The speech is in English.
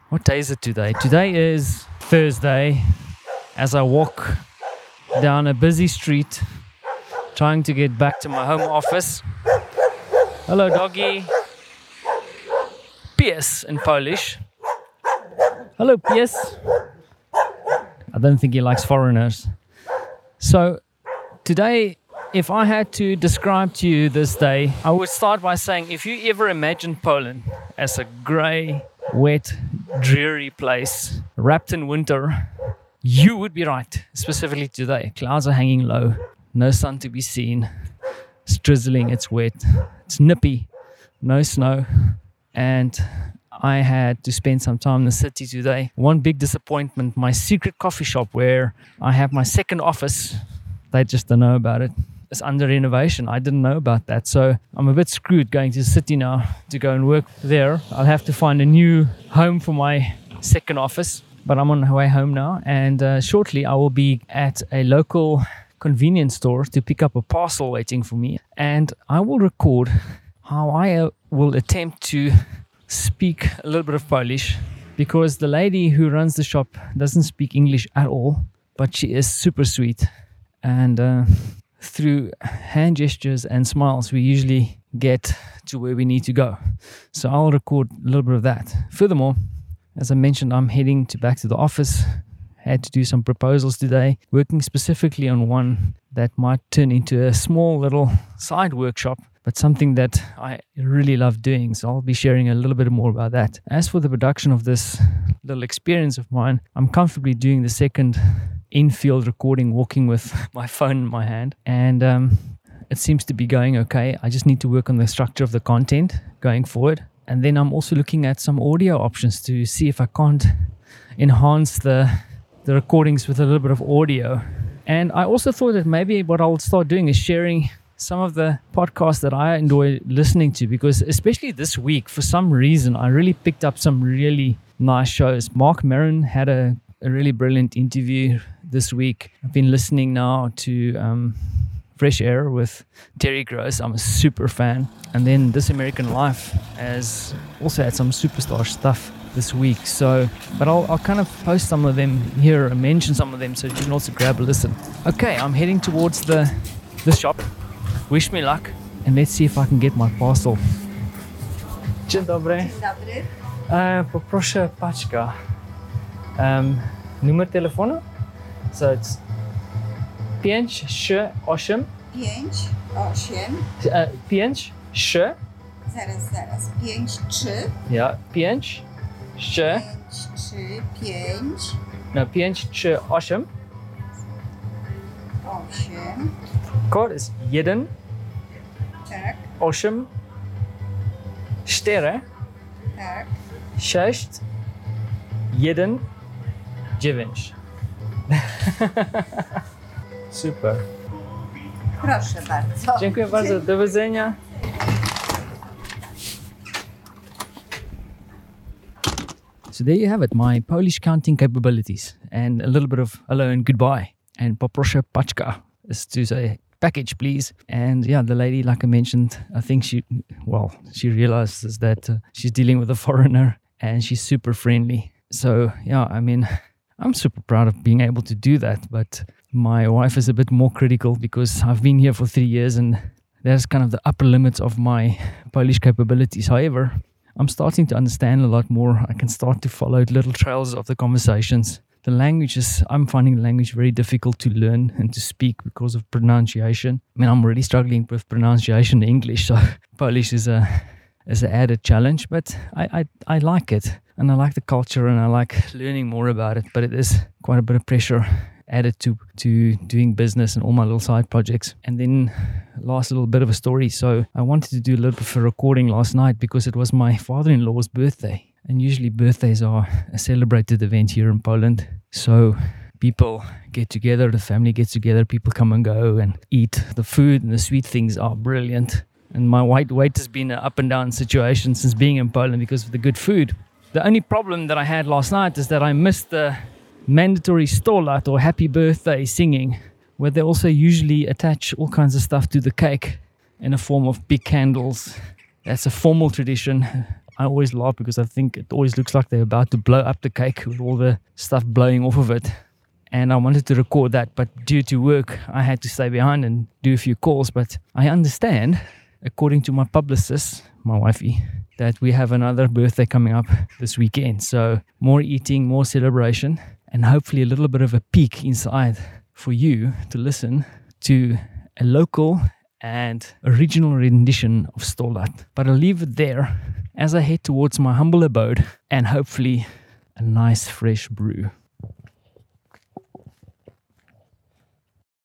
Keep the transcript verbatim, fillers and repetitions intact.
What day is it today? Today is Thursday as I walk down a busy street trying to get back to my home office. Hello, doggy. Pies in Polish. Hello, Pies. I don't think he likes foreigners. So today, if I had to describe to you this day, I would start by saying if you ever imagined Poland as a grey, wet, dreary place wrapped in winter, you would be right. Specifically today, clouds are hanging low, no sun to be seen, it's drizzling, it's wet, it's nippy, no snow, and I had to spend some time in the city today. One big disappointment, my secret coffee shop where I have my second office, they just don't know about it. It's under renovation. I didn't know about that. So I'm a bit screwed going to the city now to go and work there. I'll have to find a new home for my second office. But I'm on my way home now. And uh, shortly I will be at a local convenience store to pick up a parcel waiting for me. And I will record how I uh, will attempt to speak a little bit of Polish. Because the lady who runs the shop doesn't speak English at all. But she is super sweet. And... Uh, through hand gestures and smiles, we usually get to where we need to go. So I'll record a little bit of that. Furthermore, as I mentioned, I'm heading to back to the office. Had to do some proposals today, working specifically on one that might turn into a small little side workshop, but something that I really love doing. So I'll be sharing a little bit more about that. As for the production of this little experience of mine, I'm comfortably doing the second in-field recording, walking with my phone in my hand, and um, it seems to be going okay. I just need to work on the structure of the content going forward, and then I'm also looking at some audio options to see if I can't enhance the the recordings with a little bit of audio. And I also thought that maybe what I'll start doing is sharing some of the podcasts that I enjoy listening to, because especially this week, for some reason, I really picked up some really nice shows. Mark Maron had a a really brilliant interview this week. I've been listening now to um, Fresh Air with Terry Gross. I'm a super fan. And then This American Life has also had some superstar stuff this week. So, but I'll, I'll kind of post some of them here and mention some of them so you can also grab a listen. Okay, I'm heading towards the, the shop. Wish me luck. And let's see if I can get my parcel. Dzień dobry. Dzień dobry. E, poproszę paczka. Um, numer telefonu? So it's pięć, trzy, osiem. pięć, osiem. Uh, pięć, trzy. Zaraz, zaraz. pięć, trzy. Ja, pięć, trzy. pięć, trzy, pięć. No, pięć, trzy, osiem. osiem. Kod jest jeden, Tak, osiem, cztery, tak. sześć, jeden, dziewięć. Super. Proszę bardzo. Dziękuję bardzo. Do widzenia. So there you have it, my Polish counting capabilities, and a little bit of hello and goodbye, and poproszę paczka is to say package please. And yeah, the lady, like I mentioned, I think she, well, she realizes that uh, she's dealing with a foreigner, and she's super friendly. So yeah, I mean, I'm super proud of being able to do that, but my wife is a bit more critical because I've been here for three years and that's kind of the upper limits of my Polish capabilities. However, I'm starting to understand a lot more. I can start to follow little trails of the conversations. The language is, I'm finding the language very difficult to learn and to speak because of pronunciation. I mean, I'm really struggling with pronunciation in English, so Polish is a is an added challenge, but I, I, I like it. And I like the culture and I like learning more about it, but it is quite a bit of pressure added to, to doing business and all my little side projects. And then last little bit of a story. So I wanted to do a little bit of a recording last night because it was my father-in-law's birthday. And usually birthdays are a celebrated event here in Poland. So people get together, the family gets together, people come and go and eat. The food and the sweet things are brilliant. And my weight weight has been an up and down situation since being in Poland because of the good food. The only problem that I had last night is that I missed the mandatory stolat or happy birthday singing, where they also usually attach all kinds of stuff to the cake in a form of big candles. That's a formal tradition. I always laugh because I think it always looks like they're about to blow up the cake with all the stuff blowing off of it. And I wanted to record that, but due to work, I had to stay behind and do a few calls. But I understand, according to my publicist, my wifey, that we have another birthday coming up this weekend. So more eating, more celebration, and hopefully a little bit of a peek inside for you to listen to a local and original rendition of Stollat. But I'll leave it there as I head towards my humble abode and hopefully a nice fresh brew.